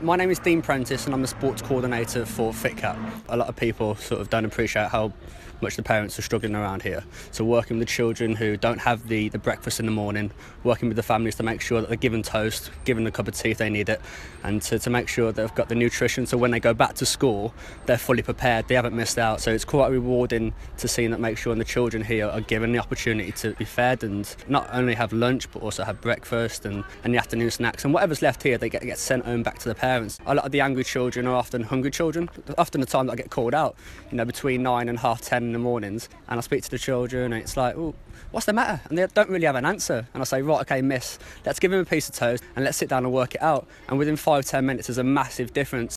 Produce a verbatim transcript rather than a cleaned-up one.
My name is Dean Prentice and I'm the sports coordinator for FitCap. A lot of people sort of don't appreciate how much the parents are struggling around here. So working with the children who don't have the, the breakfast in the morning, working with the families to make sure that they're given toast, given a cup of tea if they need it, and to, to make sure they've got the nutrition so when they go back to school, they're fully prepared, they haven't missed out. So it's quite rewarding to see that make sure the children here are given the opportunity to be fed and not only have lunch but also have breakfast and, and the afternoon snacks. And whatever's left here, they get, get sent home back to the parents. A lot of the angry children are often hungry children, often the time that I get called out, you know, between nine and half ten in the mornings, and I speak to the children and it's like, oh, what's the matter? And they don't really have an answer. And I say, right, okay, miss, let's give him a piece of toast and let's sit down and work it out. And within five, ten minutes, there's a massive difference.